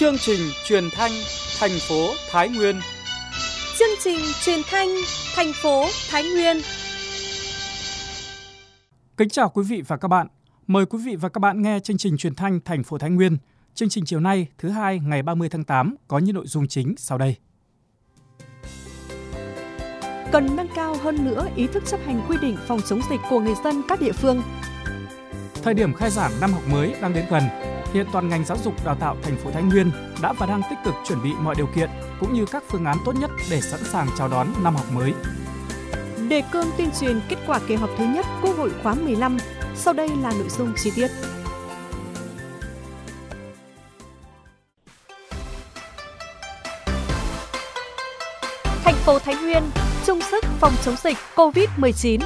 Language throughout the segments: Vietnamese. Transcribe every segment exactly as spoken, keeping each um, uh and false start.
Chương trình truyền thanh thành phố Thái Nguyên. Chương trình truyền thanh thành phố Thái Nguyên. Kính chào quý vị và các bạn. Mời quý vị và các bạn nghe chương trình truyền thanh thành phố Thái Nguyên. Chương trình chiều nay, thứ hai ngày ba mươi tháng tám có những nội dung chính sau đây. Cần nâng cao hơn nữa ý thức chấp hành quy định phòng chống dịch của người dân các địa phương. Thời điểm khai giảng năm học mới đang đến gần, hiện toàn ngành giáo dục đào tạo thành phố Thái Nguyên đã và đang tích cực chuẩn bị mọi điều kiện cũng như các phương án tốt nhất để sẵn sàng chào đón năm học mới. Đề cương tuyên truyền kết quả kỳ họp thứ nhất Quốc hội khóa mười lăm. Sau đây là nội dung chi tiết. Thành phố Thái Nguyên chung sức phòng chống dịch cô vít mười chín.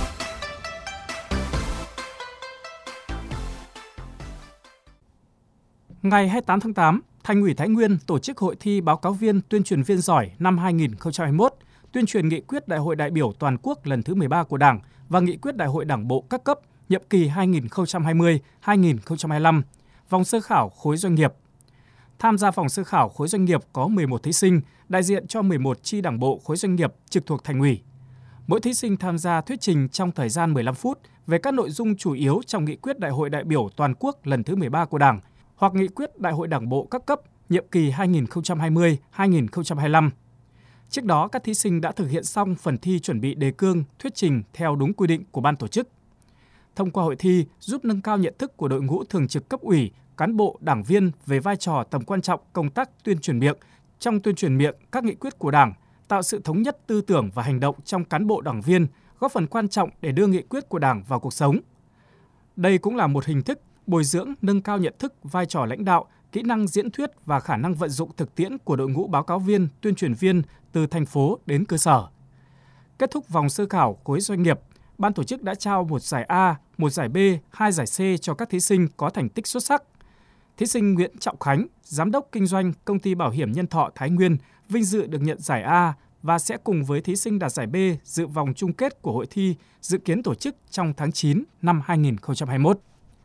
Ngày hai mươi tám tháng tám, Thành ủy Thái Nguyên tổ chức hội thi báo cáo viên tuyên truyền viên giỏi năm hai nghìn không trăm hai mươi mốt, tuyên truyền nghị quyết Đại hội đại biểu toàn quốc lần thứ mười ba của Đảng và nghị quyết Đại hội Đảng bộ các cấp nhiệm kỳ hai nghìn không trăm hai mươi đến hai nghìn không trăm hai mươi lăm, vòng sơ khảo khối doanh nghiệp. Tham gia vòng sơ khảo khối doanh nghiệp có mười một thí sinh, đại diện cho mười một chi đảng bộ khối doanh nghiệp trực thuộc Thành ủy. Mỗi thí sinh tham gia thuyết trình trong thời gian mười lăm phút về các nội dung chủ yếu trong nghị quyết Đại hội đại biểu toàn quốc lần thứ mười ba của Đảng hoặc nghị quyết Đại hội Đảng bộ các cấp nhiệm kỳ hai nghìn không trăm hai mươi đến hai nghìn không trăm hai mươi lăm. Trước đó, các thí sinh đã thực hiện xong phần thi chuẩn bị đề cương, thuyết trình theo đúng quy định của ban tổ chức. Thông qua hội thi giúp nâng cao nhận thức của đội ngũ thường trực cấp ủy, cán bộ, đảng viên về vai trò tầm quan trọng công tác tuyên truyền miệng trong tuyên truyền miệng các nghị quyết của Đảng, tạo sự thống nhất tư tưởng và hành động trong cán bộ đảng viên, góp phần quan trọng để đưa nghị quyết của Đảng vào cuộc sống. Đây cũng là một hình thức bồi dưỡng, nâng cao nhận thức, vai trò lãnh đạo, kỹ năng diễn thuyết và khả năng vận dụng thực tiễn của đội ngũ báo cáo viên, tuyên truyền viên từ thành phố đến cơ sở. Kết thúc vòng sơ khảo khối doanh nghiệp, ban tổ chức đã trao một giải A, một giải B, hai giải C cho các thí sinh có thành tích xuất sắc. Thí sinh Nguyễn Trọng Khánh, Giám đốc Kinh doanh Công ty Bảo hiểm Nhân thọ Thái Nguyên, vinh dự được nhận giải A và sẽ cùng với thí sinh đạt giải B dự vòng chung kết của hội thi dự kiến tổ chức trong tháng chín năm hai nghìn không trăm hai mươi mốt.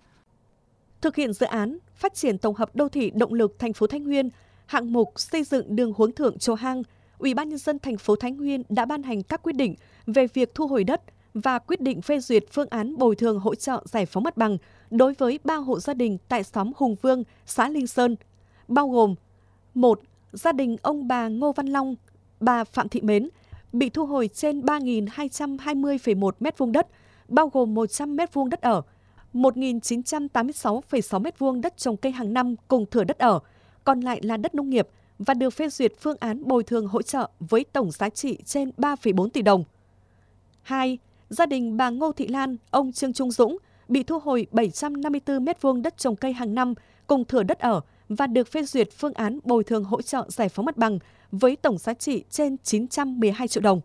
Thực hiện dự án phát triển tổng hợp đô thị động lực thành phố Thái Nguyên, hạng mục xây dựng đường Huống Thượng Chùa Hang, Ủy ban nhân dân thành phố Thái Nguyên đã ban hành các quyết định về việc thu hồi đất và quyết định phê duyệt phương án bồi thường hỗ trợ giải phóng mặt bằng đối với ba hộ gia đình tại xóm Hùng Vương, xã Linh Sơn, bao gồm: một. Gia đình ông bà Ngô Văn Long, bà Phạm Thị Mến bị thu hồi trên ba nghìn hai trăm hai mươi phẩy một mét vuông đất, bao gồm một trăm mét vuông đất ở, một nghìn chín trăm tám mươi sáu phẩy sáu mét vuông đất trồng cây hàng năm cùng thửa đất ở, còn lại là đất nông nghiệp và được phê duyệt phương án bồi thường hỗ trợ với tổng giá trị trên ba phẩy bốn tỷ đồng. hai. Gia đình bà Ngô Thị Lan, ông Trương Trung Dũng bị thu hồi bảy trăm năm mươi tư mét vuông đất trồng cây hàng năm cùng thửa đất ở và được phê duyệt phương án bồi thường hỗ trợ giải phóng mặt bằng với tổng giá trị trên chín trăm mười hai triệu đồng.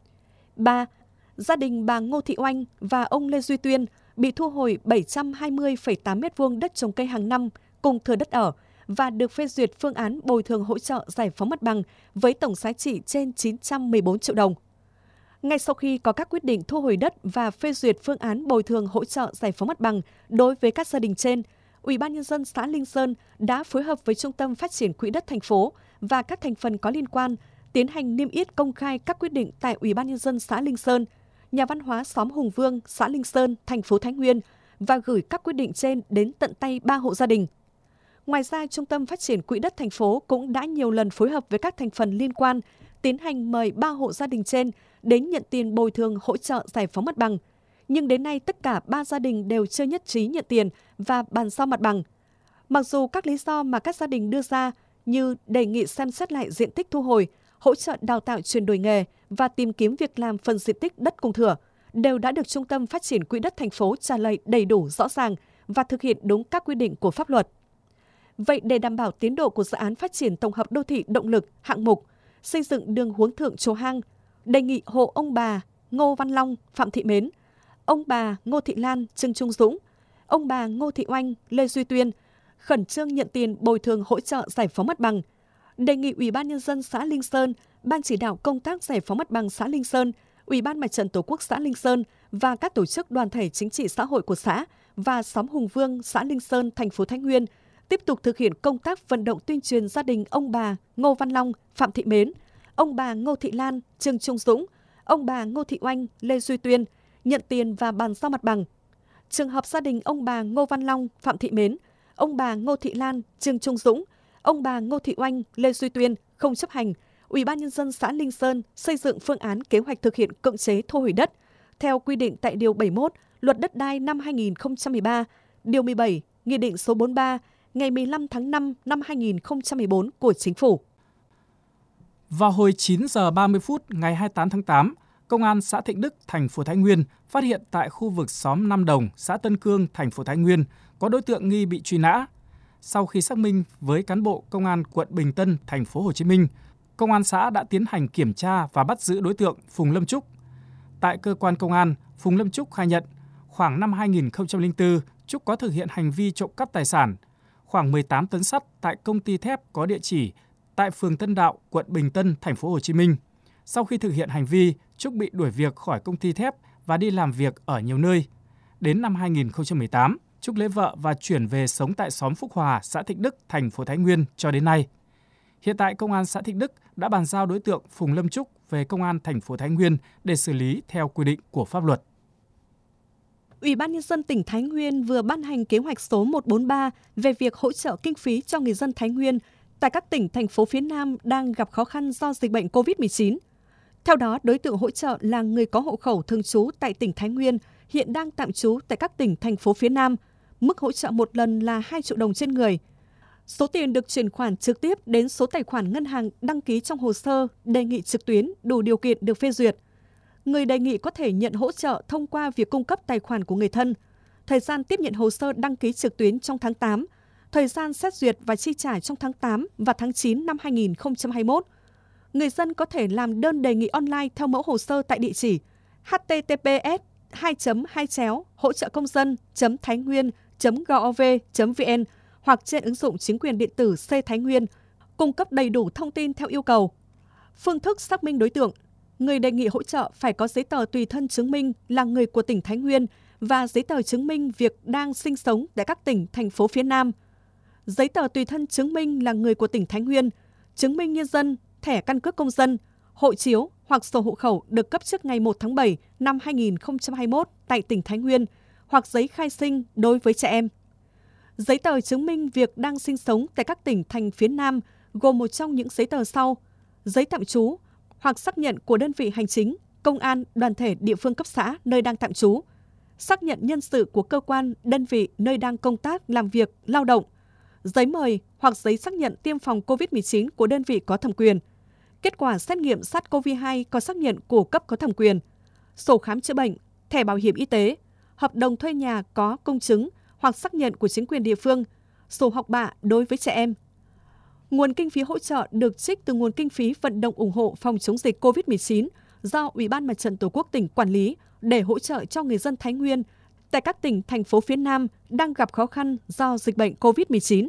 ba. Gia đình bà Ngô Thị Oanh và ông Lê Duy Tuyên bị thu hồi bảy trăm hai mươi phẩy tám mét vuông đất trồng cây hàng năm cùng thửa đất ở và được phê duyệt phương án bồi thường hỗ trợ giải phóng mặt bằng với tổng giá trị trên chín trăm mười bốn triệu đồng. Ngay sau khi có các quyết định thu hồi đất và phê duyệt phương án bồi thường hỗ trợ giải phóng mặt bằng đối với các gia đình trên, Ủy ban nhân dân xã Linh Sơn đã phối hợp với Trung tâm Phát triển Quỹ đất thành phố và các thành phần có liên quan tiến hành niêm yết công khai các quyết định tại Ủy ban nhân dân xã Linh Sơn, Nhà văn hóa xóm Hùng Vương, xã Linh Sơn, thành phố Thái Nguyên và gửi các quyết định trên đến tận tay ba hộ gia đình. Ngoài ra, Trung tâm Phát triển Quỹ đất thành phố cũng đã nhiều lần phối hợp với các thành phần liên quan tiến hành mời ba hộ gia đình trên đến nhận tiền bồi thường hỗ trợ giải phóng mặt bằng. Nhưng đến nay tất cả ba gia đình đều chưa nhất trí nhận tiền và bàn giao mặt bằng. Mặc dù các lý do mà các gia đình đưa ra như đề nghị xem xét lại diện tích thu hồi, hỗ trợ đào tạo chuyển đổi nghề và tìm kiếm việc làm phần diện tích đất cùng thửa đều đã được Trung tâm Phát triển Quỹ đất thành phố trả lời đầy đủ rõ ràng và thực hiện đúng các quy định của pháp luật. Vậy để đảm bảo tiến độ của dự án phát triển tổng hợp đô thị động lực hạng mục xây dựng đường Huống Thượng Chùa Hang, đề nghị hộ ông bà Ngô Văn Long, Phạm Thị Mến, ông bà Ngô Thị Lan, Trương Trung Dũng, ông bà Ngô Thị Oanh, Lê Duy Tuyên khẩn trương nhận tiền bồi thường hỗ trợ giải phóng mặt bằng. Đề nghị Ủy ban nhân dân xã Linh Sơn, Ban chỉ đạo công tác giải phóng mặt bằng xã Linh Sơn, Ủy ban Mặt trận Tổ quốc xã Linh Sơn và các tổ chức đoàn thể chính trị xã hội của xã và xóm Hùng Vương, xã Linh Sơn, thành phố Thái Nguyên tiếp tục thực hiện công tác vận động tuyên truyền gia đình ông bà Ngô Văn Long, Phạm Thị Mến, ông bà Ngô Thị Lan, Trương Trung Dũng, ông bà Ngô Thị Oanh, Lê Duy Tuyên nhận tiền và bàn giao mặt bằng. Trường hợp gia đình ông bà Ngô Văn Long, Phạm Thị Mến, ông bà Ngô Thị Lan, Trương Trung Dũng, ông bà Ngô Thị Oanh, Lê Duy Tuyên không chấp hành, Ủy ban Nhân dân xã Linh Sơn xây dựng phương án kế hoạch thực hiện cưỡng chế thu hồi đất theo quy định tại Điều bảy mươi mốt Luật Đất đai năm hai nghìn không trăm mười ba, Điều mười bảy, Nghị định số bốn mươi ba ngày mười lăm tháng năm năm hai nghìn không trăm mười bốn của Chính phủ. Vào hồi chín giờ ba mươi phút ngày hai mươi tám tháng tám, Công an xã Thịnh Đức, thành phố Thái Nguyên phát hiện tại khu vực xóm Nam Đồng, xã Tân Cương, thành phố Thái Nguyên có đối tượng nghi bị truy nã. Sau khi xác minh với cán bộ Công an quận Bình Tân, thành phố Hồ Chí Minh, Công an xã đã tiến hành kiểm tra và bắt giữ đối tượng Phùng Lâm Trúc. Tại cơ quan công an, Phùng Lâm Trúc khai nhận khoảng năm hai nghìn không trăm lẻ bốn, Trúc có thực hiện hành vi trộm cắp tài sản, khoảng mười tám tấn sắt tại công ty thép có địa chỉ tại phường Tân Đạo, quận Bình Tân, thành phố Hồ Chí Minh. Sau khi thực hiện hành vi, Trúc bị đuổi việc khỏi công ty thép và đi làm việc ở nhiều nơi. Đến năm hai nghìn không trăm mười tám, Trúc lấy vợ và chuyển về sống tại xóm Phúc Hòa, xã Thịnh Đức, thành phố Thái Nguyên cho đến nay. Hiện tại, Công an xã Thịnh Đức đã bàn giao đối tượng Phùng Lâm Trúc về Công an thành phố Thái Nguyên để xử lý theo quy định của pháp luật. Ủy ban Nhân dân tỉnh Thái Nguyên vừa ban hành kế hoạch số một trăm bốn mươi ba về việc hỗ trợ kinh phí cho người dân Thái Nguyên tại các tỉnh, thành phố phía Nam đang gặp khó khăn do dịch bệnh cô vít mười chín. Theo đó, đối tượng hỗ trợ là người có hộ khẩu thường trú tại tỉnh Thái Nguyên, hiện đang tạm trú tại các tỉnh, thành phố phía Nam. Mức hỗ trợ một lần là hai triệu đồng trên người. Số tiền được chuyển khoản trực tiếp đến số tài khoản ngân hàng đăng ký trong hồ sơ đề nghị trực tuyến đủ điều kiện được phê duyệt. Người đề nghị có thể nhận hỗ trợ thông qua việc cung cấp tài khoản của người thân. Thời gian tiếp nhận hồ sơ đăng ký trực tuyến trong tháng tám, thời gian xét duyệt và chi trả trong tháng tám và tháng chín năm hai nghìn không trăm hai mươi mốt. Người dân có thể làm đơn đề nghị online theo mẫu hồ sơ tại địa chỉ h t t p s hai chấm hai chéo hỗ trợ công dân chấm thái nguyên chấm gov chấm vn hoặc trên ứng dụng chính quyền điện tử C Thái Nguyên, cung cấp đầy đủ thông tin theo yêu cầu. Phương thức xác minh đối tượng: người đề nghị hỗ trợ phải có giấy tờ tùy thân chứng minh là người của tỉnh Thái Nguyên và giấy tờ chứng minh việc đang sinh sống tại các tỉnh, thành phố phía Nam. Giấy tờ tùy thân chứng minh là người của tỉnh Thái Nguyên, chứng minh nhân dân, thẻ căn cước công dân, hộ chiếu hoặc sổ hộ khẩu được cấp trước ngày một tháng bảy năm hai nghìn không trăm hai mươi mốt tại tỉnh Thái Nguyên hoặc giấy khai sinh đối với trẻ em. Giấy tờ chứng minh việc đang sinh sống tại các tỉnh thành phía Nam gồm một trong những giấy tờ sau: giấy tạm trú hoặc xác nhận của đơn vị hành chính, công an, đoàn thể địa phương cấp xã nơi đang tạm trú, xác nhận nhân sự của cơ quan, đơn vị nơi đang công tác, làm việc, lao động, giấy mời hoặc giấy xác nhận tiêm phòng cô vít mười chín của đơn vị có thẩm quyền, kết quả xét nghiệm SARS-xê o vê hai có xác nhận của cấp có thẩm quyền, sổ khám chữa bệnh, thẻ bảo hiểm y tế, hợp đồng thuê nhà có công chứng hoặc xác nhận của chính quyền địa phương, sổ học bạ đối với trẻ em. Nguồn kinh phí hỗ trợ được trích từ nguồn kinh phí vận động ủng hộ phòng chống dịch cô vít mười chín do Ủy ban Mặt trận Tổ quốc tỉnh quản lý để hỗ trợ cho người dân Thái Nguyên tại các tỉnh, thành phố phía Nam đang gặp khó khăn do dịch bệnh cô vít mười chín.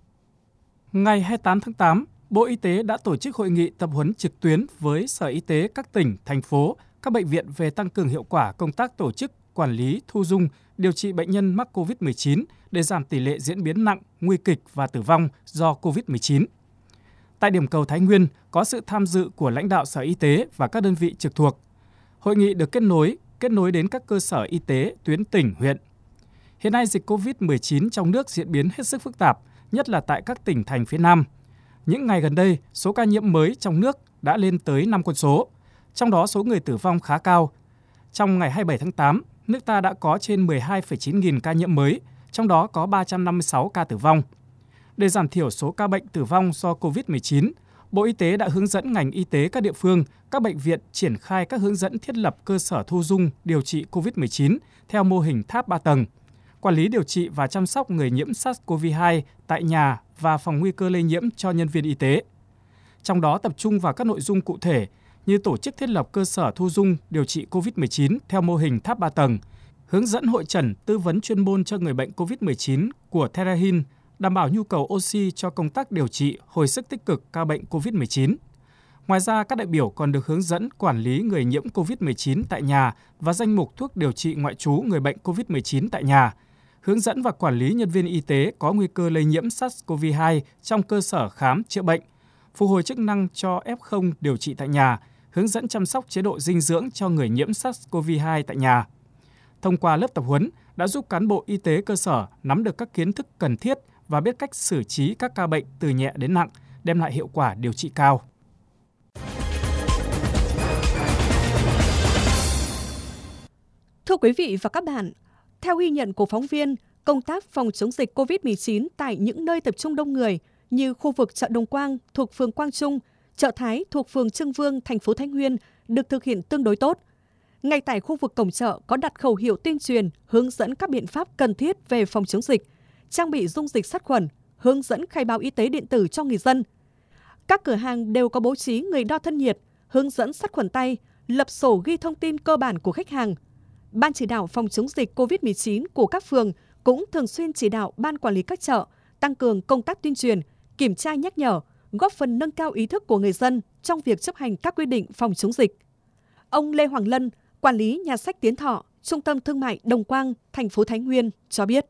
Ngày hai mươi tám tháng tám, Bộ Y tế đã tổ chức hội nghị tập huấn trực tuyến với Sở Y tế các tỉnh, thành phố, các bệnh viện về tăng cường hiệu quả công tác tổ chức, quản lý, thu dung, điều trị bệnh nhân mắc cô vít mười chín để giảm tỷ lệ diễn biến nặng, nguy kịch và tử vong do cô vít mười chín. Tại điểm cầu Thái Nguyên có sự tham dự của lãnh đạo Sở Y tế và các đơn vị trực thuộc. Hội nghị được kết nối, kết nối đến các cơ sở y tế tuyến tỉnh, huyện. Hiện nay dịch cô vít mười chín trong nước diễn biến hết sức phức tạp, nhất là tại các tỉnh thành phía Nam. Những ngày gần đây, số ca nhiễm mới trong nước đã lên tới năm con số, trong đó số người tử vong khá cao. Trong ngày hai mươi bảy tháng tám, nước ta đã có trên mười hai phẩy chín nghìn ca nhiễm mới, trong đó có ba trăm năm mươi sáu ca tử vong. Để giảm thiểu số ca bệnh tử vong do cô vít mười chín, Bộ Y tế đã hướng dẫn ngành y tế các địa phương, các bệnh viện triển khai các hướng dẫn thiết lập cơ sở thu dung điều trị cô vít mười chín theo mô hình tháp ba tầng, quản lý điều trị và chăm sóc người nhiễm SARS-xê o vê hai tại nhà và phòng nguy cơ lây nhiễm cho nhân viên y tế. Trong đó tập trung vào các nội dung cụ thể như tổ chức thiết lập cơ sở thu dung điều trị cô vít mười chín theo mô hình tháp ba tầng, hướng dẫn hội chẩn tư vấn chuyên môn cho người bệnh cô vít mười chín của Therahin, đảm bảo nhu cầu oxy cho công tác điều trị hồi sức tích cực ca bệnh cô vít mười chín. Ngoài ra, các đại biểu còn được hướng dẫn quản lý người nhiễm cô vít mười chín tại nhà và danh mục thuốc điều trị ngoại trú người bệnh cô vít mười chín tại nhà, hướng dẫn và quản lý nhân viên y tế có nguy cơ lây nhiễm SARS-xê o vê hai trong cơ sở khám chữa bệnh, phục hồi chức năng cho ép không điều trị tại nhà, hướng dẫn chăm sóc chế độ dinh dưỡng cho người nhiễm SARS-xê o vê hai tại nhà. Thông qua lớp tập huấn đã giúp cán bộ y tế cơ sở nắm được các kiến thức cần thiết và biết cách xử trí các ca bệnh từ nhẹ đến nặng, đem lại hiệu quả điều trị cao. Thưa quý vị và các bạn, theo ghi nhận của phóng viên, công tác phòng chống dịch cô vít mười chín tại những nơi tập trung đông người như khu vực chợ Đồng Quang thuộc phường Quang Trung, chợ Thái thuộc phường Trưng Vương, thành phố Thái Nguyên được thực hiện tương đối tốt. Ngay tại khu vực cổng chợ có đặt khẩu hiệu tuyên truyền, hướng dẫn các biện pháp cần thiết về phòng chống dịch, trang bị dung dịch sát khuẩn, hướng dẫn khai báo y tế điện tử cho người dân. Các cửa hàng đều có bố trí người đo thân nhiệt, hướng dẫn sát khuẩn tay, lập sổ ghi thông tin cơ bản của khách hàng. Ban chỉ đạo phòng chống dịch cô vít mười chín của các phường cũng thường xuyên chỉ đạo ban quản lý các chợ tăng cường công tác tuyên truyền, kiểm tra nhắc nhở, góp phần nâng cao ý thức của người dân trong việc chấp hành các quy định phòng chống dịch. Ông Lê Hoàng Lân, quản lý nhà sách Tiến Thọ, Trung tâm Thương mại Đồng Quang, thành phố Thái Nguyên cho biết.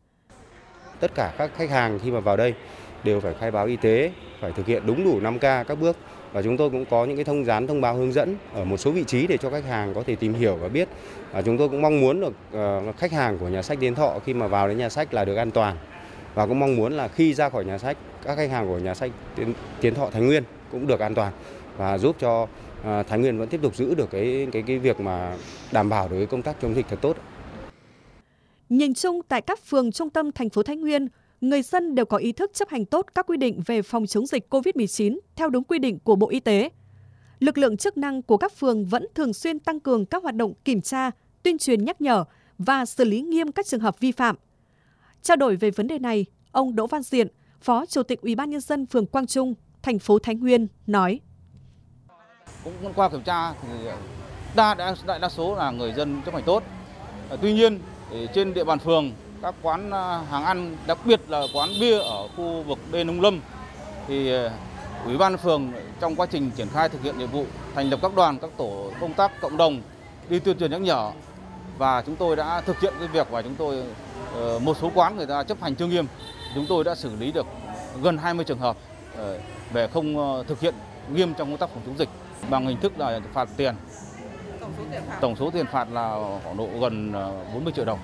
Tất cả các khách hàng khi mà vào đây đều phải khai báo y tế, phải thực hiện đúng đủ năm K các bước. Và chúng tôi cũng có những cái thông dán thông báo hướng dẫn ở một số vị trí để cho khách hàng có thể tìm hiểu và biết. À, chúng tôi cũng mong muốn được uh, khách hàng của nhà sách Tiến Thọ khi mà vào đến nhà sách là được an toàn. Và cũng mong muốn là khi ra khỏi nhà sách, các khách hàng của nhà sách Tiến, Tiến Thọ Thái Nguyên cũng được an toàn và giúp cho uh, Thái Nguyên vẫn tiếp tục giữ được cái cái cái việc mà đảm bảo được cái công tác chống dịch thật tốt. Nhìn chung tại các phường trung tâm thành phố Thái Nguyên, người dân đều có ý thức chấp hành tốt các quy định về phòng chống dịch cô vít mười chín theo đúng quy định của Bộ Y tế. Lực lượng chức năng của các phường vẫn thường xuyên tăng cường các hoạt động kiểm tra, tuyên truyền nhắc nhở và xử lý nghiêm các trường hợp vi phạm. Trao đổi về vấn đề này, ông Đỗ Văn Diện, Phó Chủ tịch Ủy ban nhân dân phường Quang Trung, thành phố Thái Nguyên nói: Cũng qua kiểm tra thì đa đại đa số là người dân chấp hành tốt. Tuy nhiên trên địa bàn phường, các quán hàng ăn, đặc biệt là quán bia ở khu vực đê Nông Lâm thì Ủy ban phường trong quá trình triển khai thực hiện nhiệm vụ thành lập các đoàn, các tổ công tác cộng đồng đi tuyên truyền nhắc nhở, và chúng tôi đã thực hiện cái việc và chúng tôi một số quán người ta chấp hành chưa nghiêm, chúng tôi đã xử lý được gần hai mươi trường hợp về không thực hiện nghiêm trong công tác phòng chống dịch bằng hình thức là phạt tiền. Tổng số tiền phạt, Tổng số tiền phạt là khoảng độ gần bốn mươi triệu đồng.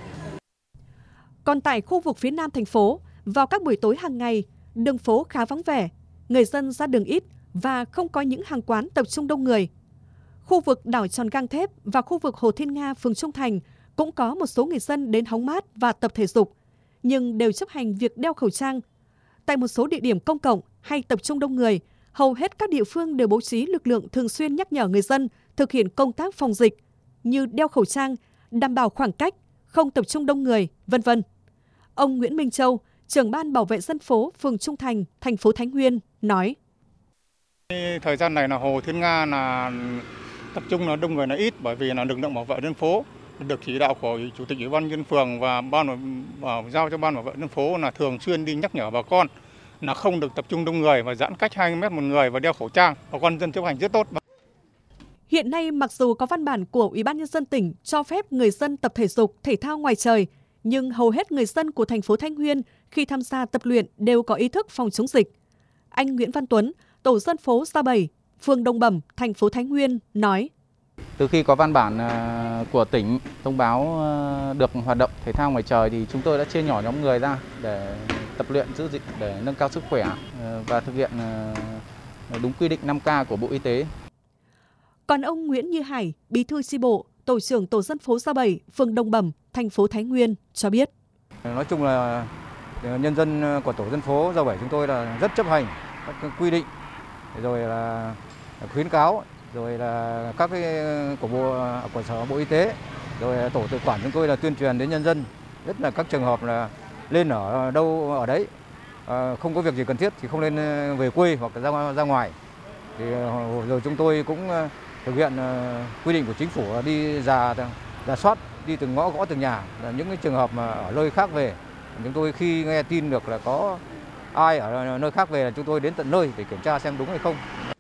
Còn tại khu vực phía nam thành phố, vào các buổi tối hàng ngày, đường phố khá vắng vẻ, người dân ra đường ít và không có những hàng quán tập trung đông người. Khu vực đảo Tròn Gang Thép và khu vực Hồ Thiên Nga, phường Trung Thành cũng có một số người dân đến hóng mát và tập thể dục, nhưng đều chấp hành việc đeo khẩu trang. Tại một số địa điểm công cộng hay tập trung đông người, hầu hết các địa phương đều bố trí lực lượng thường xuyên nhắc nhở người dân thực hiện công tác phòng dịch như đeo khẩu trang, đảm bảo khoảng cách, không tập trung đông người, vân vân. Ông Nguyễn Minh Châu, trưởng ban bảo vệ dân phố phường Trung Thành, thành phố Thái Nguyên nói: Thời gian này là Hồ Thiên Nga là tập trung là đông người là ít, bởi vì là lực lượng bảo vệ dân phố được chỉ đạo của Chủ tịch Ủy ban nhân dân phường và ban bảo giao cho ban bảo vệ dân phố là thường xuyên đi nhắc nhở bà con là không được tập trung đông người và giãn cách hai mét một người và đeo khẩu trang. Bà con dân chấp hành rất tốt. Hiện nay, mặc dù có văn bản của Ủy ban nhân dân tỉnh cho phép người dân tập thể dục, thể thao ngoài trời, nhưng hầu hết người dân của thành phố Thái Nguyên khi tham gia tập luyện đều có ý thức phòng chống dịch. Anh Nguyễn Văn Tuấn, tổ dân phố Gia Bảy, phường Đồng Bẩm, thành phố Thái Nguyên nói: Từ khi có văn bản của tỉnh thông báo được hoạt động thể thao ngoài trời thì chúng tôi đã chia nhỏ nhóm người ra để tập luyện giữ dịch, để nâng cao sức khỏe và thực hiện đúng quy định năm K của Bộ Y tế. Còn ông Nguyễn Như Hải, bí thư chi bộ, tổ trưởng tổ dân phố Gia Bảy, phường Đồng Bẩm, thành phố Thái Nguyên cho biết: Nói chung là nhân dân của tổ dân phố Gia Bảy chúng tôi là rất chấp hành các quy định, rồi là khuyến cáo, rồi là các cái của bộ của sở Bộ Y tế, rồi tổ tự quản chúng tôi là tuyên truyền đến nhân dân, nhất là các trường hợp là lên ở đâu ở đấy, không có việc gì cần thiết thì không nên về quê hoặc ra ra ngoài. Thì rồi chúng tôi cũng thực hiện quy định của chính phủ là đi rà rà soát, đi từng ngõ gõ từng nhà, là những cái trường hợp mà ở nơi khác về, chúng tôi khi nghe tin được là có ai ở nơi khác về là chúng tôi đến tận nơi để kiểm tra xem đúng hay không.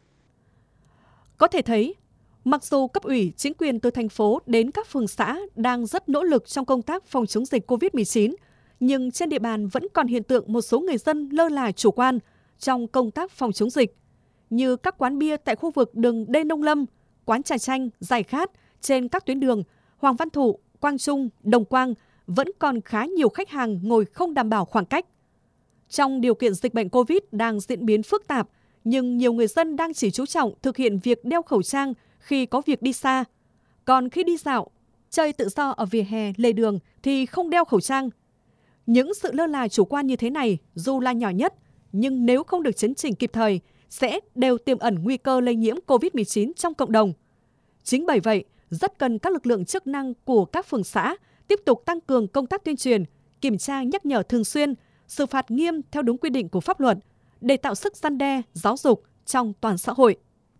Có thể thấy, mặc dù cấp ủy, chính quyền từ thành phố đến các phường xã đang rất nỗ lực trong công tác phòng chống dịch cô vít mười chín, nhưng trên địa bàn vẫn còn hiện tượng một số người dân lơ là chủ quan trong công tác phòng chống dịch, như các quán bia tại khu vực đường Đê Nông Lâm, quán trà chanh, giải khát trên các tuyến đường Hoàng Văn Thụ, Quang Trung, Đồng Quang vẫn còn khá nhiều khách hàng ngồi không đảm bảo khoảng cách. Trong điều kiện dịch bệnh Covid đang diễn biến phức tạp, nhưng nhiều người dân đang chỉ chú trọng thực hiện việc đeo khẩu trang khi có việc đi xa. Còn khi đi dạo, chơi tự do ở vỉa hè, lề đường thì không đeo khẩu trang. Những sự lơ là chủ quan như thế này dù là nhỏ nhất, nhưng nếu không được chấn chỉnh kịp thời, sẽ đều tiềm ẩn nguy cơ lây nhiễm covid mười chín trong cộng đồng. Chính bởi vậy, rất cần các lực lượng chức năng của các phường xã tiếp tục tăng cường công tác tuyên truyền, kiểm tra nhắc nhở thường xuyên, xử phạt nghiêm theo đúng quy định của pháp luật để tạo sức răn đe, giáo dục trong toàn xã hội.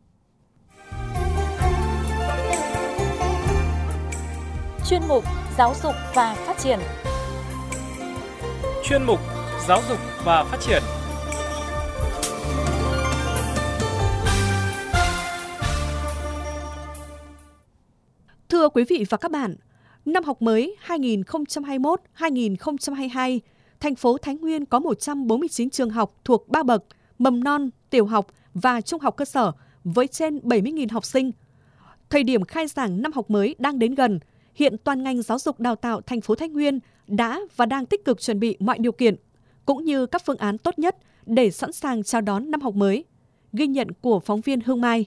Chuyên mục Giáo dục và Phát triển. Chuyên mục Giáo dục và Phát triển. Thưa quý vị và các bạn, năm học mới hai nghìn không trăm hai mươi mốt hai nghìn không trăm hai mươi hai, thành phố Thái Nguyên có một trăm bốn mươi chín trường học thuộc ba bậc mầm non, tiểu học và trung học cơ sở với trên bảy mươi nghìn học sinh. Thời điểm khai giảng năm học mới đang đến gần, hiện toàn ngành giáo dục đào tạo thành phố Thái Nguyên đã và đang tích cực chuẩn bị mọi điều kiện, cũng như các phương án tốt nhất để sẵn sàng chào đón năm học mới. Ghi nhận của phóng viên Hương Mai.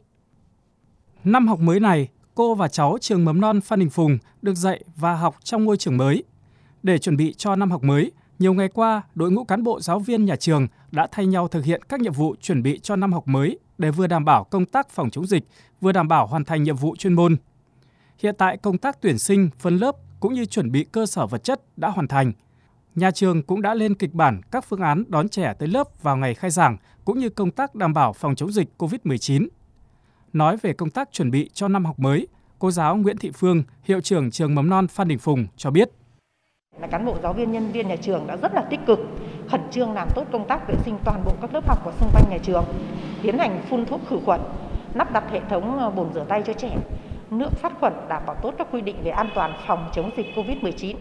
Năm học mới này, cô và cháu trường mầm non Phan Đình Phùng được dạy và học trong ngôi trường mới. Để chuẩn bị cho năm học mới, nhiều ngày qua, đội ngũ cán bộ giáo viên nhà trường đã thay nhau thực hiện các nhiệm vụ chuẩn bị cho năm học mới để vừa đảm bảo công tác phòng chống dịch, vừa đảm bảo hoàn thành nhiệm vụ chuyên môn. Hiện tại, công tác tuyển sinh, phân lớp cũng như chuẩn bị cơ sở vật chất đã hoàn thành. Nhà trường cũng đã lên kịch bản các phương án đón trẻ tới lớp vào ngày khai giảng, cũng như công tác đảm bảo phòng chống dịch covid mười chín. Nói về công tác chuẩn bị cho năm học mới, cô giáo Nguyễn Thị Phương, hiệu trưởng trường mầm non Phan Đình Phùng cho biết. Là cán bộ giáo viên, nhân viên nhà trường đã rất là tích cực, khẩn trương làm tốt công tác vệ sinh toàn bộ các lớp học của xung quanh nhà trường, tiến hành phun thuốc khử khuẩn, lắp đặt hệ thống bồn rửa tay cho trẻ, nước sát khuẩn đảm bảo tốt các quy định về an toàn phòng chống dịch covid mười chín.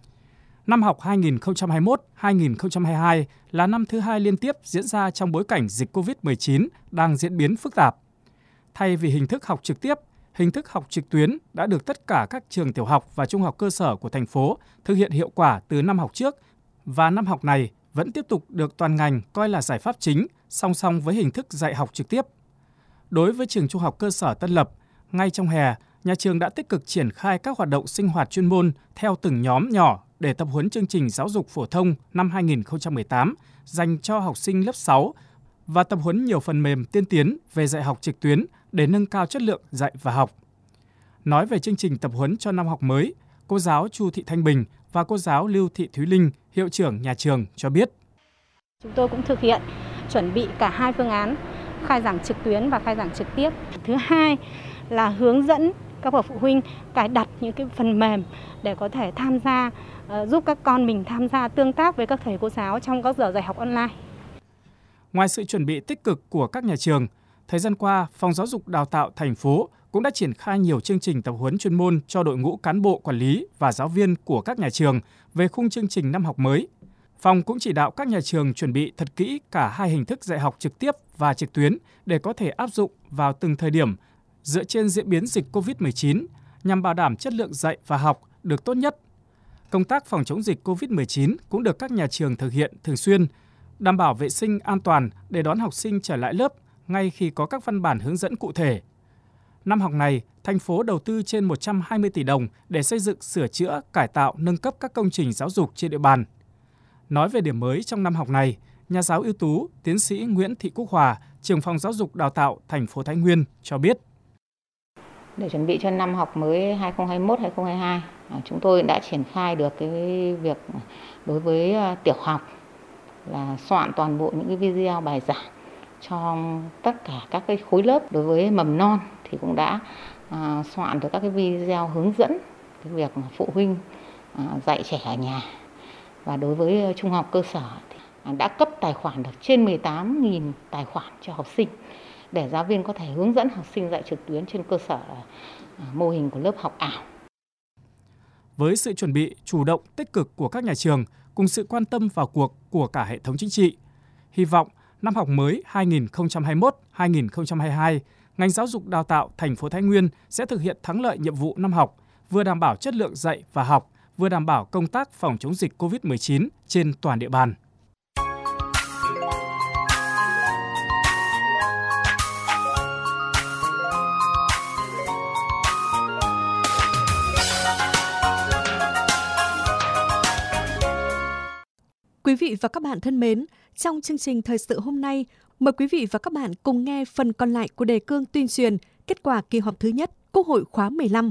Năm học hai nghìn không trăm hai mươi mốt hai nghìn không trăm hai mươi hai là năm thứ hai liên tiếp diễn ra trong bối cảnh dịch covid mười chín đang diễn biến phức tạp. Thay vì hình thức học trực tiếp, hình thức học trực tuyến đã được tất cả các trường tiểu học và trung học cơ sở của thành phố thực hiện hiệu quả từ năm học trước, và năm học này vẫn tiếp tục được toàn ngành coi là giải pháp chính song song với hình thức dạy học trực tiếp. Đối với trường trung học cơ sở Tân Lập, ngay trong hè, nhà trường đã tích cực triển khai các hoạt động sinh hoạt chuyên môn theo từng nhóm nhỏ để tập huấn chương trình giáo dục phổ thông năm hai nghìn không trăm mười tám dành cho học sinh lớp sáu và tập huấn nhiều phần mềm tiên tiến về dạy học trực tuyến để nâng cao chất lượng dạy và học. Nói về chương trình tập huấn cho năm học mới, cô giáo Chu Thị Thanh Bình và cô giáo Lưu Thị Thúy Linh, hiệu trưởng nhà trường cho biết. Chúng tôi cũng thực hiện chuẩn bị cả hai phương án, khai giảng trực tuyến và khai giảng trực tiếp. Thứ hai là hướng dẫn các bậc phụ huynh cài đặt những cái phần mềm để có thể tham gia, uh, giúp các con mình tham gia tương tác với các thầy cô giáo trong các giờ dạy học online. Ngoài sự chuẩn bị tích cực của các nhà trường, thời gian qua, Phòng Giáo dục Đào tạo thành phố cũng đã triển khai nhiều chương trình tập huấn chuyên môn cho đội ngũ cán bộ quản lý và giáo viên của các nhà trường về khung chương trình năm học mới. Phòng cũng chỉ đạo các nhà trường chuẩn bị thật kỹ cả hai hình thức dạy học trực tiếp và trực tuyến để có thể áp dụng vào từng thời điểm dựa trên diễn biến dịch covid mười chín nhằm bảo đảm chất lượng dạy và học được tốt nhất. Công tác phòng chống dịch covid mười chín cũng được các nhà trường thực hiện thường xuyên, đảm bảo vệ sinh an toàn để đón học sinh trở lại lớp ngay khi có các văn bản hướng dẫn cụ thể. Năm học này, thành phố đầu tư trên một trăm hai mươi tỷ đồng để xây dựng, sửa chữa, cải tạo, nâng cấp các công trình giáo dục trên địa bàn. Nói về điểm mới trong năm học này, nhà giáo ưu tú, tiến sĩ Nguyễn Thị Quốc Hòa, trưởng phòng giáo dục đào tạo thành phố Thái Nguyên cho biết. Để chuẩn bị cho năm học mới hai nghìn không trăm hai mươi mốt hai nghìn không trăm hai mươi hai, chúng tôi đã triển khai được cái việc đối với tiểu học là soạn toàn bộ những cái video bài giảng cho tất cả các cái khối lớp. Đối với mầm non thì cũng đã à, soạn được các cái video hướng dẫn cái việc mà phụ huynh à, dạy trẻ ở nhà. Và đối với trung học cơ sở thì đã cấp tài khoản được trên mười tám nghìn tài khoản cho học sinh để giáo viên có thể hướng dẫn học sinh dạy trực tuyến trên cơ sở à, mô hình của lớp học ảo. Với sự chuẩn bị chủ động tích cực của các nhà trường cùng sự quan tâm vào cuộc của cả hệ thống chính trị. Hy vọng năm học mới hai nghìn không trăm hai mươi mốt hai nghìn không trăm hai mươi hai, ngành giáo dục đào tạo thành phố Thái Nguyên sẽ thực hiện thắng lợi nhiệm vụ năm học, vừa đảm bảo chất lượng dạy và học, vừa đảm bảo công tác phòng chống dịch covid mười chín trên toàn địa bàn. Quý vị và các bạn thân mến, trong chương trình thời sự hôm nay, mời quý vị và các bạn cùng nghe phần còn lại của đề cương tuyên truyền kết quả kỳ họp thứ nhất Quốc hội khóa mười lăm.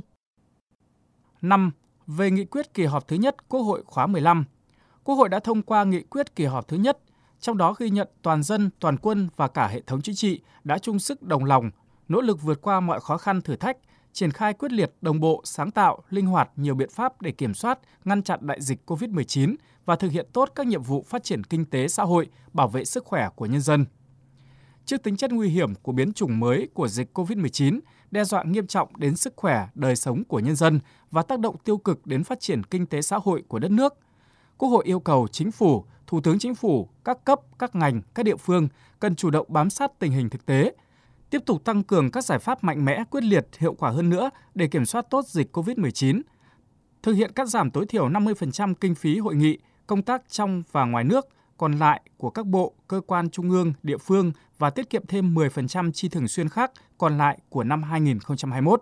năm. Về nghị quyết kỳ họp thứ nhất Quốc hội khóa mười lăm. Quốc hội đã thông qua nghị quyết kỳ họp thứ nhất, trong đó ghi nhận toàn dân, toàn quân và cả hệ thống chính trị đã chung sức đồng lòng, nỗ lực vượt qua mọi khó khăn thử thách, triển khai quyết liệt, đồng bộ, sáng tạo, linh hoạt nhiều biện pháp để kiểm soát, ngăn chặn đại dịch covid mười chín và thực hiện tốt các nhiệm vụ phát triển kinh tế xã hội, bảo vệ sức khỏe của nhân dân. Trước tính chất nguy hiểm của biến chủng mới của dịch covid mười chín, đe dọa nghiêm trọng đến sức khỏe, đời sống của nhân dân và tác động tiêu cực đến phát triển kinh tế xã hội của đất nước, Quốc hội yêu cầu Chính phủ, Thủ tướng Chính phủ, các cấp, các ngành, các địa phương cần chủ động bám sát tình hình thực tế, tiếp tục tăng cường các giải pháp mạnh mẽ, quyết liệt, hiệu quả hơn nữa để kiểm soát tốt dịch covid mười chín, thực hiện cắt giảm tối thiểu năm mươi phần trăm kinh phí hội nghị, công tác trong và ngoài nước còn lại của các bộ, cơ quan trung ương, địa phương và tiết kiệm thêm mười phần trăm chi thường xuyên khác còn lại của năm hai nghìn không trăm hai mươi mốt.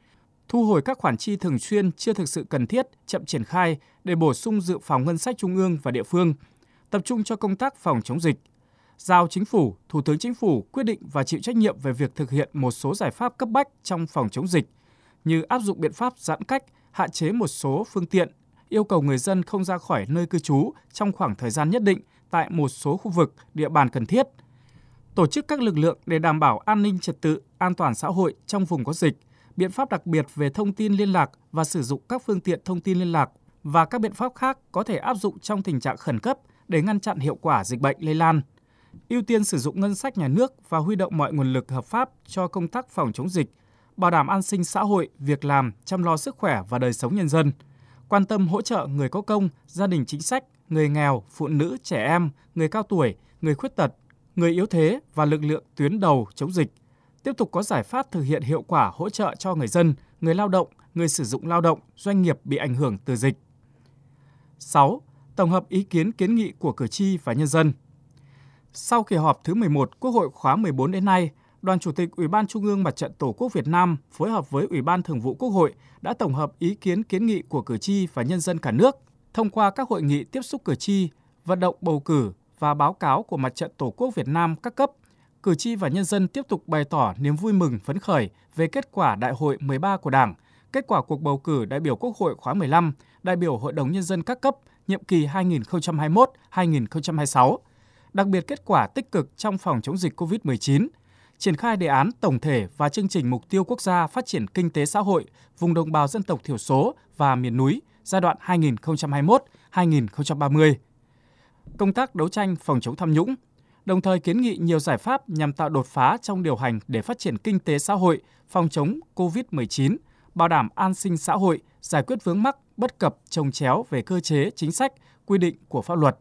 Thu hồi các khoản chi thường xuyên chưa thực sự cần thiết, chậm triển khai để bổ sung dự phòng ngân sách trung ương và địa phương, tập trung cho công tác phòng chống dịch. Giao Chính phủ, Thủ tướng Chính phủ quyết định và chịu trách nhiệm về việc thực hiện một số giải pháp cấp bách trong phòng chống dịch, như áp dụng biện pháp giãn cách, hạn chế một số phương tiện, yêu cầu người dân không ra khỏi nơi cư trú trong khoảng thời gian nhất định tại một số khu vực, địa bàn cần thiết, tổ chức các lực lượng để đảm bảo an ninh trật tự, an toàn xã hội trong vùng có dịch, biện pháp đặc biệt về thông tin liên lạc và sử dụng các phương tiện thông tin liên lạc và các biện pháp khác có thể áp dụng trong tình trạng khẩn cấp để ngăn chặn hiệu quả dịch bệnh lây lan. Ưu tiên sử dụng ngân sách nhà nước và huy động mọi nguồn lực hợp pháp cho công tác phòng chống dịch, bảo đảm an sinh xã hội, việc làm, chăm lo sức khỏe và đời sống nhân dân, quan tâm hỗ trợ người có công, gia đình chính sách, người nghèo, phụ nữ, trẻ em, người cao tuổi, người khuyết tật, người yếu thế và lực lượng tuyến đầu chống dịch. Tiếp tục có giải pháp thực hiện hiệu quả hỗ trợ cho người dân, người lao động, người sử dụng lao động, doanh nghiệp bị ảnh hưởng từ dịch. sáu. Tổng hợp ý kiến kiến nghị của cử tri và nhân dân. Sau kỳ họp thứ mười một Quốc hội khóa mười bốn đến nay, Đoàn Chủ tịch Ủy ban Trung ương Mặt trận Tổ quốc Việt Nam phối hợp với Ủy ban Thường vụ Quốc hội đã tổng hợp ý kiến kiến nghị của cử tri và nhân dân cả nước, thông qua các hội nghị tiếp xúc cử tri, vận động bầu cử và báo cáo của Mặt trận Tổ quốc Việt Nam các cấp. Cử tri và nhân dân tiếp tục bày tỏ niềm vui mừng phấn khởi về kết quả Đại hội mười ba của Đảng, kết quả cuộc bầu cử đại biểu Quốc hội khóa mười lăm, đại biểu Hội đồng Nhân dân các cấp nhiệm kỳ hai nghìn không trăm hai mươi mốt đến hai nghìn không trăm hai mươi sáu, đặc biệt kết quả tích cực trong phòng chống dịch covid mười chín, triển khai đề án tổng thể và chương trình mục tiêu quốc gia phát triển kinh tế xã hội vùng đồng bào dân tộc thiểu số và miền núi giai đoạn hai nghìn không trăm hai mươi mốt đến hai nghìn không trăm ba mươi. Công tác đấu tranh phòng chống tham nhũng, đồng thời kiến nghị nhiều giải pháp nhằm tạo đột phá trong điều hành để phát triển kinh tế xã hội, phòng chống covid mười chín, bảo đảm an sinh xã hội, giải quyết vướng mắc, bất cập, chồng chéo về cơ chế, chính sách, quy định của pháp luật.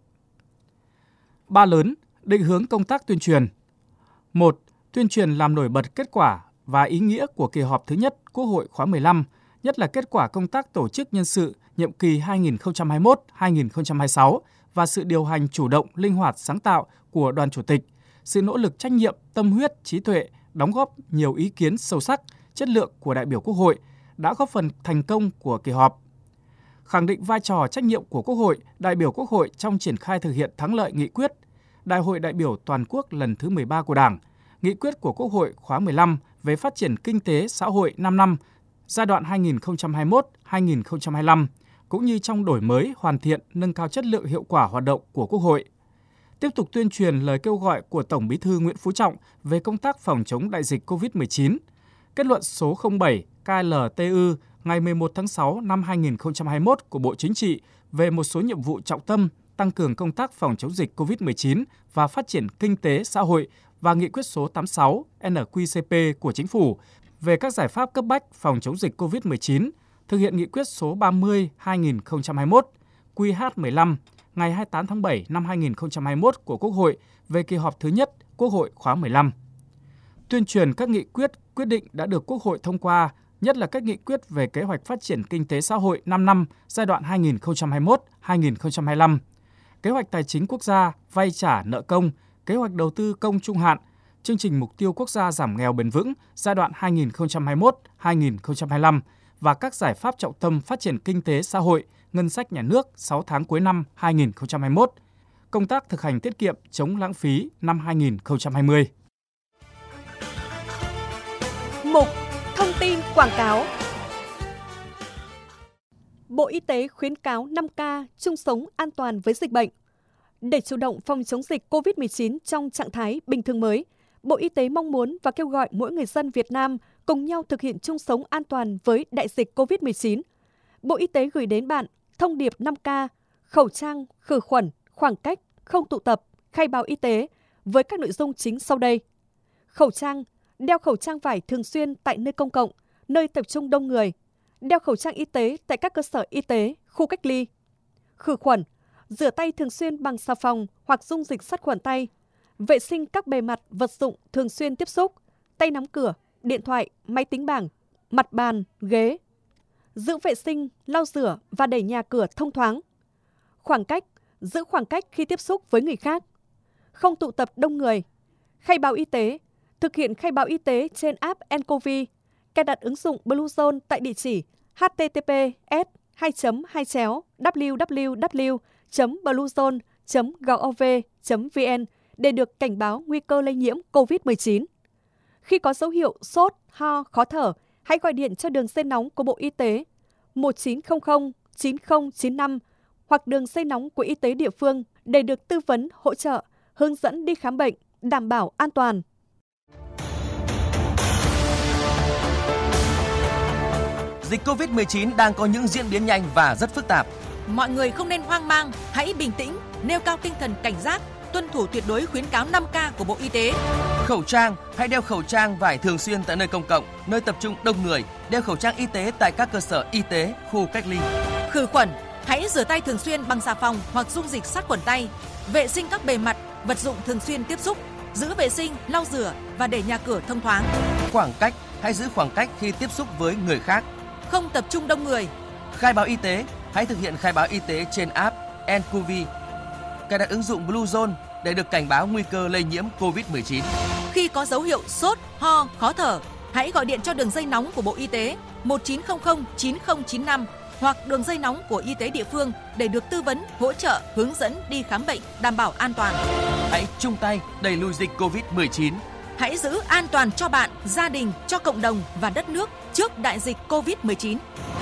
Ba lớn, định hướng công tác tuyên truyền. một. Tuyên truyền làm nổi bật kết quả và ý nghĩa của kỳ họp thứ nhất Quốc hội khóa mười lăm, nhất là kết quả công tác tổ chức nhân sự nhiệm kỳ hai nghìn không trăm hai mươi mốt đến hai nghìn không trăm hai mươi sáu và sự điều hành chủ động, linh hoạt, sáng tạo của Đoàn Chủ tịch, sự nỗ lực trách nhiệm, tâm huyết, trí tuệ, đóng góp nhiều ý kiến sâu sắc, chất lượng của đại biểu Quốc hội đã góp phần thành công của kỳ họp. Khẳng định vai trò trách nhiệm của Quốc hội, đại biểu Quốc hội trong triển khai thực hiện thắng lợi nghị quyết Đại hội đại biểu toàn quốc lần thứ mười ba của Đảng, nghị quyết của Quốc hội khóa mười lăm về phát triển kinh tế xã hội năm năm giai đoạn hai nghìn không trăm hai mươi mốt đến hai nghìn không trăm hai mươi lăm, cũng như trong đổi mới, hoàn thiện, nâng cao chất lượng hiệu quả hoạt động của Quốc hội. Tiếp tục tuyên truyền lời kêu gọi của Tổng Bí thư Nguyễn Phú Trọng về công tác phòng chống đại dịch covid mười chín, kết luận số không bảy K L T U ngày mười một tháng sáu năm hai nghìn không trăm hai mươi mốt của Bộ Chính trị về một số nhiệm vụ trọng tâm tăng cường công tác phòng chống dịch covid mười chín và phát triển kinh tế xã hội và nghị quyết số tám mươi sáu N Q C P của Chính phủ về các giải pháp cấp bách phòng chống dịch covid mười chín, thực hiện nghị quyết số ba mươi trên hai nghìn không trăm hai mươi mốt Q H mười lăm ngày hai mươi tám tháng bảy năm hai nghìn không trăm hai mươi mốt của Quốc hội về kỳ họp thứ nhất Quốc hội khóa mười lăm. Tuyên truyền các nghị quyết, quyết định đã được Quốc hội thông qua, nhất là các nghị quyết về kế hoạch phát triển kinh tế xã hội năm năm giai đoạn hai nghìn không trăm hai mươi mốt đến hai nghìn không trăm hai mươi lăm, kế hoạch tài chính quốc gia, vay trả nợ công, kế hoạch đầu tư công trung hạn, chương trình mục tiêu quốc gia giảm nghèo bền vững giai đoạn hai nghìn không trăm hai mươi mốt đến hai nghìn không trăm hai mươi lăm và các giải pháp trọng tâm phát triển kinh tế xã hội, ngân sách nhà nước sáu tháng cuối năm hai nghìn không trăm hai mươi mốt, công tác thực hành tiết kiệm chống lãng phí năm hai nghìn không trăm hai mươi. Mục Thông tin quảng cáo. Bộ Y tế khuyến cáo năm K chung sống an toàn với dịch bệnh. Để chủ động phòng chống dịch cô vít mười chín trong trạng thái bình thường mới, Bộ Y tế mong muốn và kêu gọi mỗi người dân Việt Nam cùng nhau thực hiện chung sống an toàn với đại dịch cô vít mười chín. Bộ Y tế gửi đến bạn thông điệp năm K, khẩu trang, khử khuẩn, khoảng cách, không tụ tập, khai báo y tế với các nội dung chính sau đây. Khẩu trang, đeo khẩu trang vải thường xuyên tại nơi công cộng, nơi tập trung đông người. Đeo khẩu trang y tế tại các cơ sở y tế, khu cách ly. Khử khuẩn, rửa tay thường xuyên bằng xà phòng hoặc dung dịch sát khuẩn tay. Vệ sinh các bề mặt, vật dụng thường xuyên tiếp xúc, tay nắm cửa, điện thoại, máy tính bảng, mặt bàn, ghế. Giữ vệ sinh, lau rửa và đẩy nhà cửa thông thoáng. Khoảng cách, giữ khoảng cách khi tiếp xúc với người khác. Không tụ tập đông người. Khai báo y tế, thực hiện khai báo y tế trên app en covid, cài đặt ứng dụng Bluezone tại địa chỉ h t t p s hai chấm hai chéo w w w chấm bluezone chấm gov chấm v n để được cảnh báo nguy cơ lây nhiễm cô vít mười chín. Khi có dấu hiệu sốt, ho, khó thở, hãy gọi điện cho đường dây nóng của Bộ Y tế một chín không không chín không chín năm hoặc đường dây nóng của y tế địa phương để được tư vấn, hỗ trợ, hướng dẫn đi khám bệnh, đảm bảo an toàn. Dịch cô vít mười chín đang có những diễn biến nhanh và rất phức tạp. Mọi người không nên hoang mang, hãy bình tĩnh, nêu cao tinh thần cảnh giác, tuân thủ tuyệt đối khuyến cáo năm K của Bộ Y tế. Khẩu trang, hãy đeo khẩu trang vải thường xuyên tại nơi công cộng, nơi tập trung đông người, đeo khẩu trang y tế tại các cơ sở y tế, khu cách ly. Khử khuẩn, hãy rửa tay thường xuyên bằng xà phòng hoặc dung dịch sát khuẩn tay. Vệ sinh các bề mặt, vật dụng thường xuyên tiếp xúc, giữ vệ sinh, lau rửa và để nhà cửa thông thoáng. Khoảng cách, hãy giữ khoảng cách khi tiếp xúc với người khác. Không tập trung đông người. Khai báo y tế, hãy thực hiện khai báo y tế trên app en covid, cài đặt ứng dụng Bluezone để được cảnh báo nguy cơ lây nhiễm cô vít mười chín. Khi có dấu hiệu sốt, ho, khó thở, hãy gọi điện cho đường dây nóng của Bộ Y tế một chín không không chín không chín năm hoặc đường dây nóng của y tế địa phương để được tư vấn, hỗ trợ, hướng dẫn đi khám bệnh, đảm bảo an toàn. Hãy chung tay đẩy lùi dịch cô vít mười chín. Hãy giữ an toàn cho bạn, gia đình, cho cộng đồng và đất nước trước đại dịch cô vít mười chín.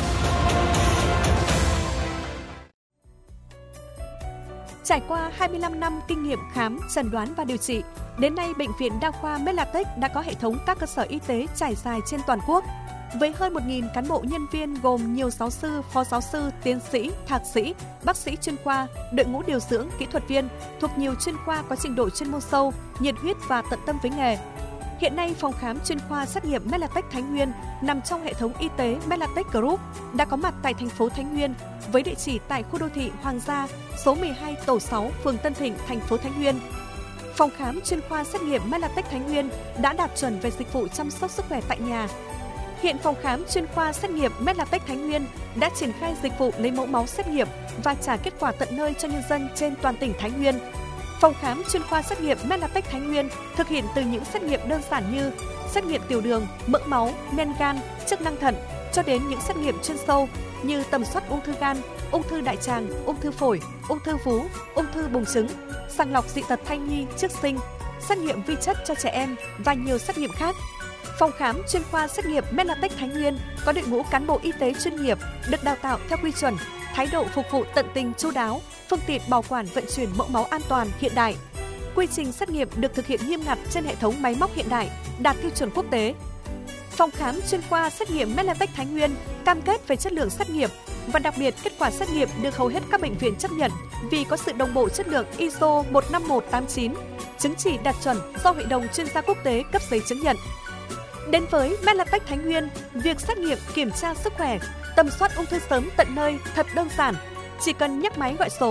Trải qua hai mươi lăm năm kinh nghiệm khám, chẩn đoán và điều trị, đến nay Bệnh viện Đa khoa Medlatech đã có hệ thống các cơ sở y tế trải dài trên toàn quốc. Với hơn một nghìn cán bộ nhân viên gồm nhiều giáo sư, phó giáo sư, tiến sĩ, thạc sĩ, bác sĩ chuyên khoa, đội ngũ điều dưỡng, kỹ thuật viên thuộc nhiều chuyên khoa có trình độ chuyên môn sâu, nhiệt huyết và tận tâm với nghề. Hiện nay, phòng khám chuyên khoa xét nghiệm Medlatech Thái Nguyên nằm trong hệ thống y tế Medlatech Group đã có mặt tại thành phố Thái Nguyên với địa chỉ tại khu đô thị Hoàng Gia, số mười hai tổ sáu, phường Tân Thịnh, thành phố Thái Nguyên. Phòng khám chuyên khoa xét nghiệm Medlatech Thái Nguyên đã đạt chuẩn về dịch vụ chăm sóc sức khỏe tại nhà. Hiện phòng khám chuyên khoa xét nghiệm Medlatech Thái Nguyên đã triển khai dịch vụ lấy mẫu máu xét nghiệm và trả kết quả tận nơi cho nhân dân trên toàn tỉnh Thái Nguyên. Phòng khám chuyên khoa xét nghiệm Medlatech Thái Nguyên thực hiện từ những xét nghiệm đơn giản như xét nghiệm tiểu đường, mỡ máu, men gan, chức năng thận cho đến những xét nghiệm chuyên sâu như tầm soát ung thư gan, ung thư đại tràng, ung thư phổi, ung thư vú, ung thư buồng trứng, sàng lọc dị tật thai nhi trước sinh, xét nghiệm vi chất cho trẻ em và nhiều xét nghiệm khác. Phòng khám chuyên khoa xét nghiệm Medlatech Thái Nguyên có đội ngũ cán bộ y tế chuyên nghiệp được đào tạo theo quy chuẩn, thái độ phục vụ tận tình chu đáo, phương tiện bảo quản vận chuyển mẫu máu an toàn hiện đại. Quy trình xét nghiệm được thực hiện nghiêm ngặt trên hệ thống máy móc hiện đại, đạt tiêu chuẩn quốc tế. Phòng khám chuyên khoa xét nghiệm Medlatech Thái Nguyên cam kết về chất lượng xét nghiệm và đặc biệt kết quả xét nghiệm được hầu hết các bệnh viện chấp nhận vì có sự đồng bộ chất lượng i ét o một năm một tám chín, chứng chỉ đạt chuẩn do Hội đồng chuyên gia quốc tế cấp giấy chứng nhận. Đến với Medlatech Thái Nguyên, việc xét nghiệm kiểm tra sức khỏe, tầm soát ung thư sớm tận nơi thật đơn giản. Chỉ cần nhấc máy gọi số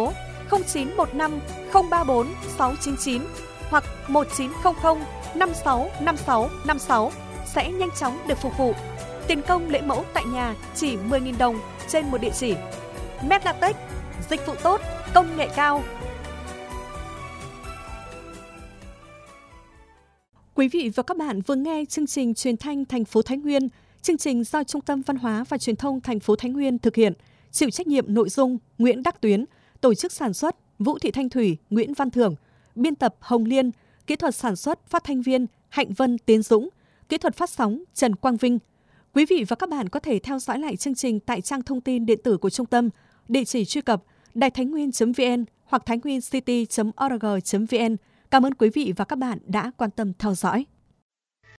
không chín một năm không ba bốn sáu chín chín hoặc một chín không không năm sáu năm sáu năm sáu sẽ nhanh chóng được phục vụ. Tiền công lễ mẫu tại nhà chỉ mười nghìn đồng trên một địa chỉ. Medlatech, dịch vụ tốt, công nghệ cao. Quý vị và các bạn vừa nghe chương trình truyền thanh thành phố Thái Nguyên, chương trình do Trung tâm Văn hóa và Truyền thông thành phố Thái Nguyên thực hiện, chịu trách nhiệm nội dung Nguyễn Đắc Tuyến, tổ chức sản xuất Vũ Thị Thanh Thủy, Nguyễn Văn Thưởng, biên tập Hồng Liên, kỹ thuật sản xuất phát thanh viên Hạnh Vân Tiến Dũng, kỹ thuật phát sóng Trần Quang Vinh. Quý vị và các bạn có thể theo dõi lại chương trình tại trang thông tin điện tử của trung tâm, địa chỉ truy cập đài thái nguyên chấm vn hoặc thái nguyên city chấm org chấm vn. Cảm ơn quý vị và các bạn đã quan tâm theo dõi.